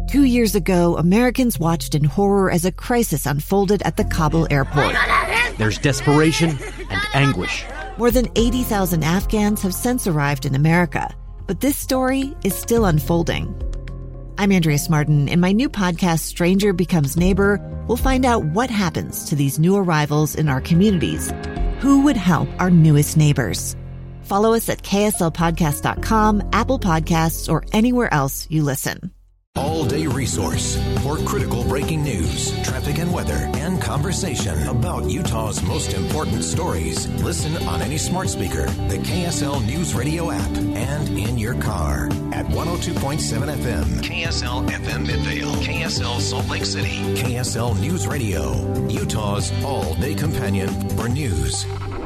2 years ago, Americans watched in horror as a crisis unfolded at the Kabul airport. There's desperation and anguish. More than 80,000 Afghans have since arrived in America, but this story is still unfolding. I'm Andrea Martin. In my new podcast, Stranger Becomes Neighbor, we'll find out what happens to these new arrivals in our communities. Who would help our newest neighbors? Follow us at kslpodcast.com, Apple Podcasts, or anywhere else you listen. All-day resource for critical breaking news, traffic and weather, and conversation about Utah's most important stories. Listen on any smart speaker, the KSL News Radio app, and in your car at 102.7 FM, KSL FM Midvale, KSL Salt Lake City, KSL News Radio, Utah's all-day companion for news.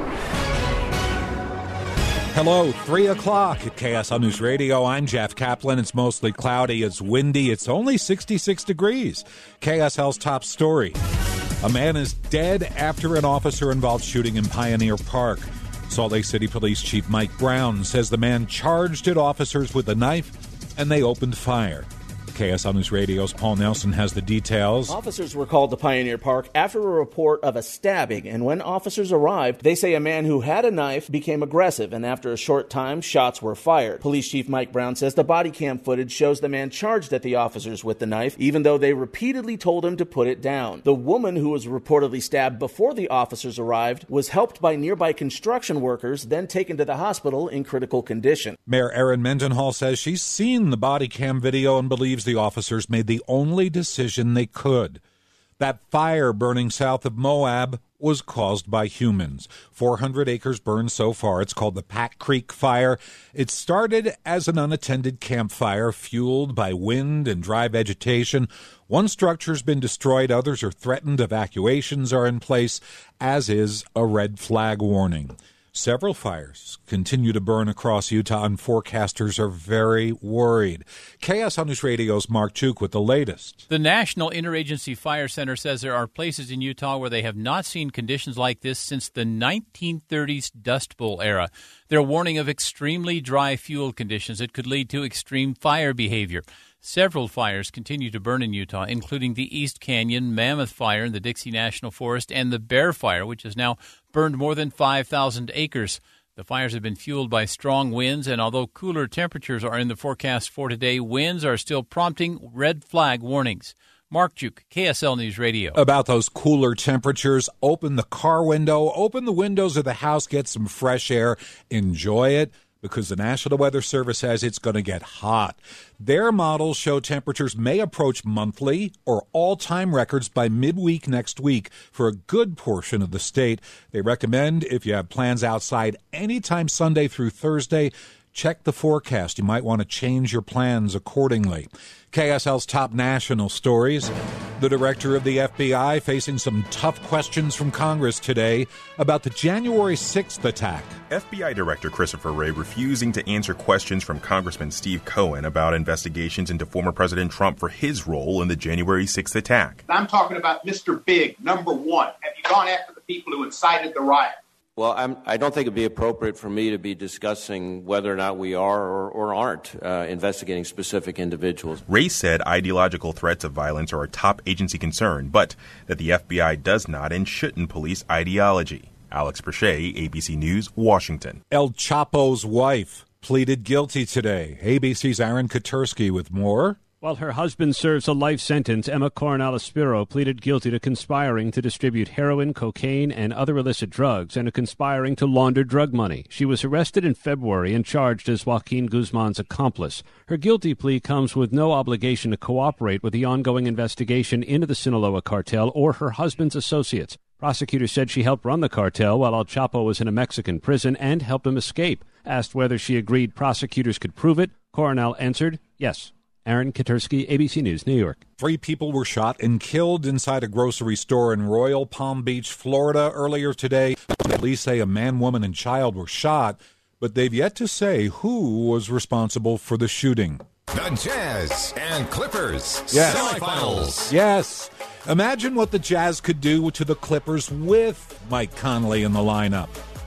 Hello, 3 o'clock at KSL News Radio. I'm Jeff Kaplan. It's mostly cloudy. It's windy. It's only 66 degrees. KSL's top story. A man is dead after an officer-involved shooting in Pioneer Park. Salt Lake City Police Chief Mike Brown says the man charged at officers with a knife and they opened fire. KSL News Radio's Paul Nelson has the details. Officers were called to Pioneer Park after a report of a stabbing, and when officers arrived, they say a man who had a knife became aggressive, and after a short time, shots were fired. Police Chief Mike Brown says the body cam footage shows the man charged at the officers with the knife, even though they repeatedly told him to put it down. The woman who was reportedly stabbed before the officers arrived was helped by nearby construction workers, then taken to the hospital in critical condition. Mayor Erin Mendenhall says she's seen the body cam video and believes the officers made the only decision they could. That fire burning south of Moab was caused by humans. 400 acres burned so far. It's called the Pack Creek Fire. It started as an unattended campfire fueled by wind and dry vegetation. One structure's been destroyed. Others are threatened. Evacuations are in place, as is a red flag warning. Several fires continue to burn across Utah, and forecasters are very worried. KSL News Radio's Mark Chuk with the latest. The National Interagency Fire Center says there are places in Utah where they have not seen conditions like this since the 1930s Dust Bowl era. They're warning of extremely dry fuel conditions that could lead to extreme fire behavior. Several fires continue to burn in Utah, including the East Canyon Mammoth Fire in the Dixie National Forest and the Bear Fire, which has now burned more than 5,000 acres. The fires have been fueled by strong winds, and although cooler temperatures are in the forecast for today, winds are still prompting red flag warnings. Mark Chuk, KSL News Radio. About those cooler temperatures, open the car window, open the windows of the house, get some fresh air, enjoy it, because the National Weather Service says it's going to get hot. Their models show temperatures may approach monthly or all-time records by midweek next week for a good portion of the state. They recommend if you have plans outside anytime Sunday through Thursday, check the forecast. You might want to change your plans accordingly. KSL's top national stories. The director of the FBI facing some tough questions from Congress today about the January 6th attack. FBI Director Christopher Wray refusing to answer questions from Congressman Steve Cohen about investigations into former President Trump for his role in the January 6th attack. I'm talking about Mr. Big, number one. Have you gone after the people who incited the riot? Well, I don't think it'd be appropriate for me to be discussing whether or not we are or aren't investigating specific individuals. Wray said ideological threats of violence are a top agency concern, but that the FBI does not and shouldn't police ideology. Alex Perche, ABC News, Washington. El Chapo's wife pleaded guilty today. ABC's Aaron Katersky with more. While her husband serves a life sentence, Emma Coronel Aspiro pleaded guilty to conspiring to distribute heroin, cocaine, and other illicit drugs, and to conspiring to launder drug money. She was arrested in February and charged as Joaquin Guzman's accomplice. Her guilty plea comes with no obligation to cooperate with the ongoing investigation into the Sinaloa cartel or her husband's associates. Prosecutors said she helped run the cartel while El Chapo was in a Mexican prison and helped him escape. Asked whether she agreed prosecutors could prove it, Coronel answered yes. Aaron Katersky, ABC News, New York. 3 people were shot and killed inside a grocery store in Royal Palm Beach, Florida earlier today. Police say a man, woman, and child were shot, but they've yet to say who was responsible for the shooting. The Jazz and Clippers Yes. semifinals. Yes. Imagine what the Jazz could do to the Clippers with Mike Conley in the lineup.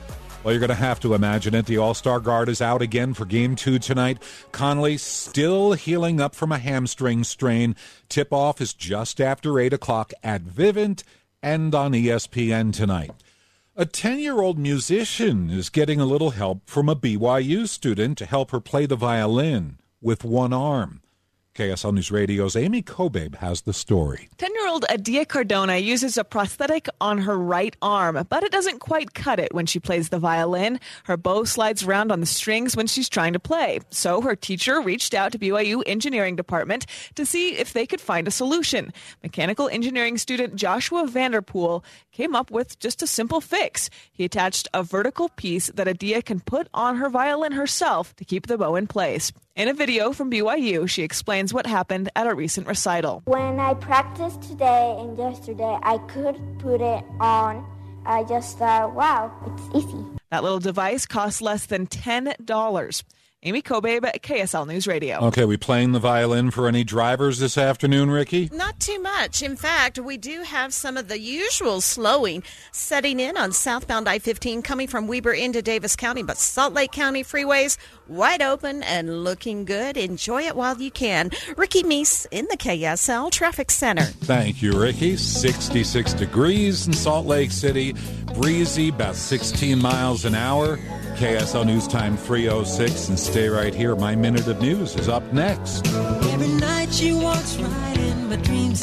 Well, you're going to have to imagine it. The All-Star guard is out again for Game 2 tonight. Conley still healing up from a hamstring strain. Tip-off is just after 8 o'clock at Vivint and on ESPN tonight. A 10-year-old musician is getting a little help from a BYU student to help her play the violin with one arm. KSL News Radio's Amy Kobabe has the story. 10-year-old Adia Cardona uses a prosthetic on her right arm, but it doesn't quite cut it when she plays the violin. Her bow slides around on the strings when she's trying to play. So her teacher reached out to BYU Engineering Department to see if they could find a solution. Mechanical engineering student Joshua Vanderpool came up with just a simple fix. He attached a vertical piece that Adia can put on her violin herself to keep the bow in place. In a video from BYU, she explains what happened at a recent recital. When I practiced today and yesterday, I could put it on. I just thought, wow, it's easy. That little device costs less than $10. Amy Kobabe at KSL News Radio. Okay, we playing the violin for any drivers this afternoon, Ricky? Not too much. In fact, we do have some of the usual slowing setting in on southbound I-15 coming from Weber into Davis County, but Salt Lake County freeways wide open and looking good. Enjoy it while you can. Ricky Meese in the KSL Traffic Center. Thank you, Ricky. 66 degrees in Salt Lake City. Breezy, about 16 miles an hour. KSL News Time 3:06, and stay right here. My Minute of News is up next. Every night she walks right in my dreams.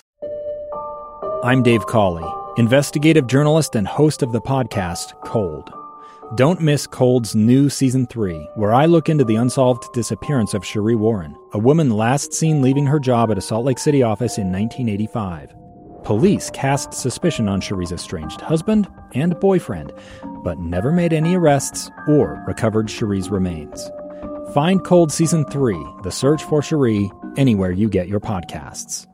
I'm Dave Cawley, investigative journalist and host of the podcast Cold. Don't miss Cold's new Season 3, where I look into the unsolved disappearance of Cherie Warren, a woman last seen leaving her job at a Salt Lake City office in 1985. Police cast suspicion on Cherie's estranged husband and boyfriend, but never made any arrests or recovered Cherie's remains. Find Cold Season 3, The Search for Cherie, anywhere you get your podcasts.